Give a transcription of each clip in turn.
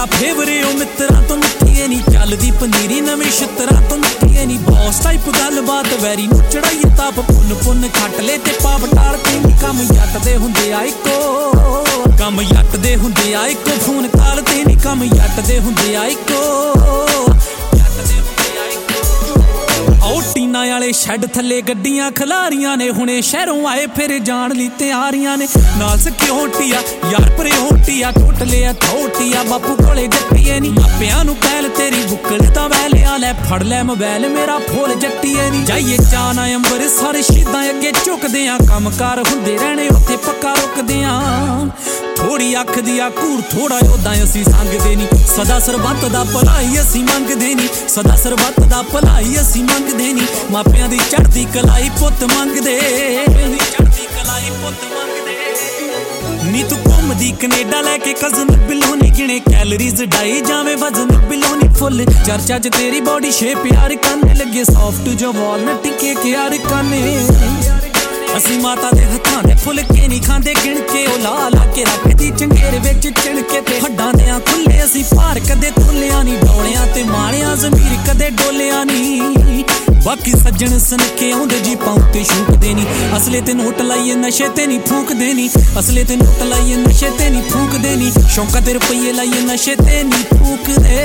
मेरा फेवरे ओ मित्रा तो मिट्ठिए नी चलदी पनीरी नवीं छित्तरा तो मिट्ठिए नी बॉस टाइप गलबात वैरी नूं चढ़ाई ताप पुन पुन खट ले ते पाप टाल ते नी कम जट दे हुंदे आ इक्को कम जट दे हुंदे आ इक्को फोन काल ते नी कम जट दे हुंदे आ इक्को टीना वाले शैड थले गड्डियां खलारियां ने हुणे शहरों आए फिर जान ली तैयारियां ने नाल सिक्योरिटी आ यार प्रियोरिटी आ टोटले अथॉरिटी आ बापू कोले जट्टिए नी मापियां नूं कहल तेरी बुक्कल तां वैले आ लै फड़ लै मोबाइल मेरा फुल जट्टिए नी जाइए जाना अंबर सारे शहीदां अगे झुकदे आ कमकार हुंदे रहणे उत्थे पक्का रुकदे आ थोड़ी अख दी आ घूर थोड़ा योद्धा असीं संगदे नी सदा सरबत दा भलाई असीं मंगदे नी सदा सरबत दा भलाई असीं मंगदे नी मापियां दी चढ़दी कलाई पुੱਤ मंगदे चढ़दी कलाई पुੱਤ मंगदे नी तू घुमदी कनेडा लैके कजन बिलोनी गिणे कैलरीज डाई जावे वजन बिलोनी फुल चर्चा च तेरी बॉडी शेप यार करने लगे सॉफ्ट जो वॉलनट केक यार करने असी माता दे हत्थां दे फुलके नहीं खांदे गिण के ओ ला ला के रखदी चंगेरे विच चिणके ते हड्डां दे खुले असी भार कदे तुलिया नहीं डोलियां ते माणियां जमीर कदे डोलिया नहीं बाकी सज्जन सनके आउंदे जी पाउं ते शूकदे नी असले ते नोट लाइए नशे ते नहीं फूकदे नी असले ते नोट लाइए नशे ते नहीं फूकदे नी शौका ते रुपये लाइए नशे ते नहीं फूकदे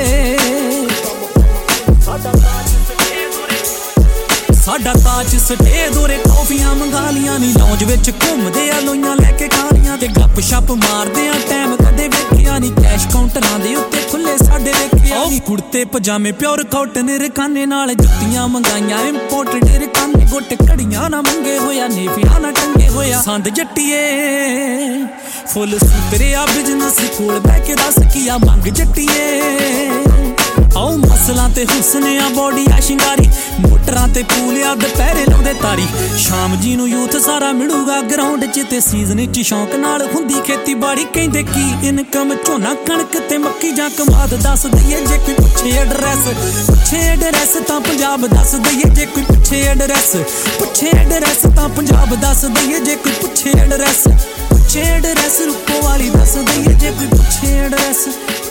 साडा ताज सटे दोरे कॉफियां मंगा लियां नी लौंज विच घुमदे आ लोइयां लैके खालियां ते गप शप मारदे आ टाइम कदे वेखिया नी कैश काउंटरां दे उत्ते खुले साडे वेखिया नी कुर्ते पजामे प्योर कॉटन रकाने नाल जुत्तियां मंगाइयां इंपोर्टेड रकाने गुट घड़ियां ना मंगे होया नेफियां ना टंगे होया संद जट्टिए फुल सुतरे आ बिजनेस कोल बैठ के दस किया मंग जट्टिए आओ मसलां ते हुस्ने आ बॉडी आ शिंगारी मोटरां ते पूलिया दुपहरे लाउंदे तारी शाम जी नूं यूथ सारा मिलूगा ग्राउंड च ते सीजन च शौक नाल हुंदी खेतीबाड़ी कहंदे की इनकम झोना कणक ते मक्की जां कमाद दस दईए जे कोई पुछे एड्रैस तां पंजाब दस दईए जे कोई पुछे एड्रैस तां पंजाब दस दईए जे कोई पुछे एड्रैस रूपो वाली दस दईए जे कोई पुछे एड्रैस